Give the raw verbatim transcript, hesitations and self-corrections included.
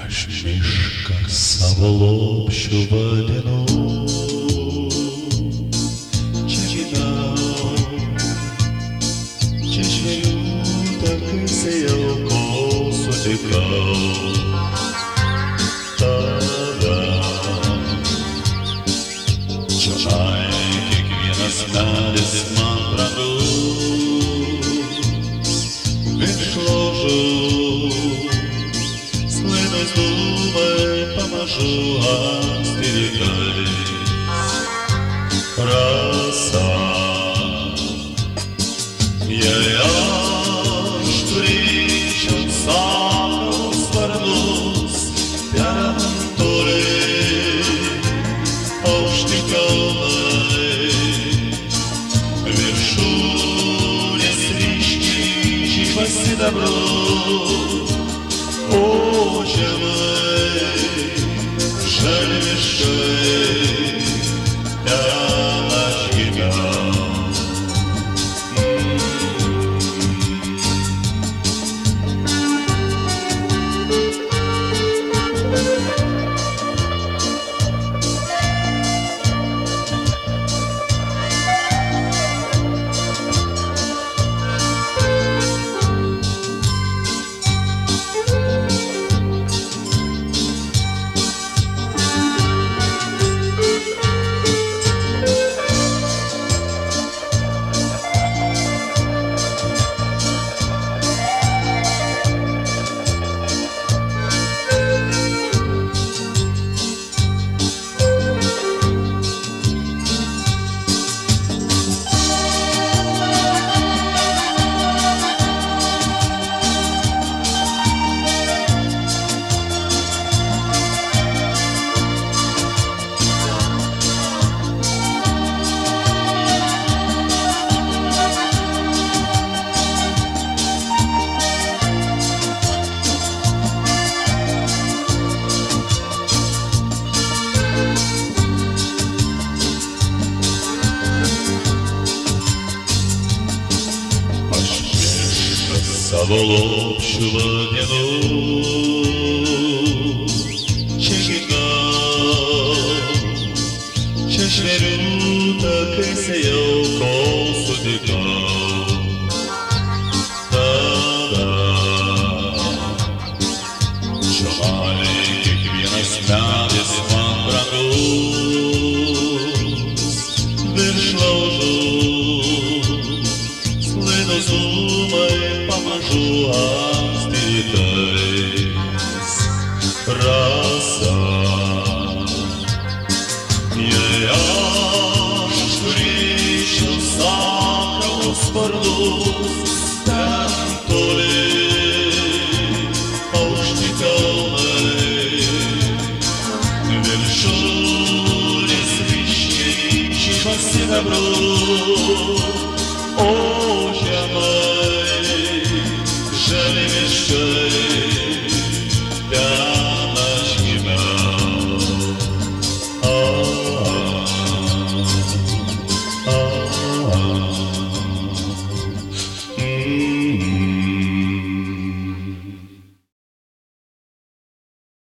Aš mišką savo lopšiu vadinu, čia gimiau, čia žvejų takais ėjau, kol sutikau tave. Čionai kiekvienas medis man brangus, virš laužų sklaidos dūmai pamažu anksti rytais. Rasa, jei aš turėčiau savo sparnus, ten toli aukšti kalnai, viršūnės ryškiai žyba sidabru, o žemai žali miškai, ten aš gimiau. Savo lopšiu vadinu, čia gimiau, čia žvejų takais ėjau, kol sutikau tave. Čionai kiekvienas medis man brangus, virš laužų sklaidos dūmai pamažu anksti rytais. Rasa, jei aš turėčiau savo sparnus, ten toli aukšti kalnai, viršūnės ryškiai žyba sidabru, o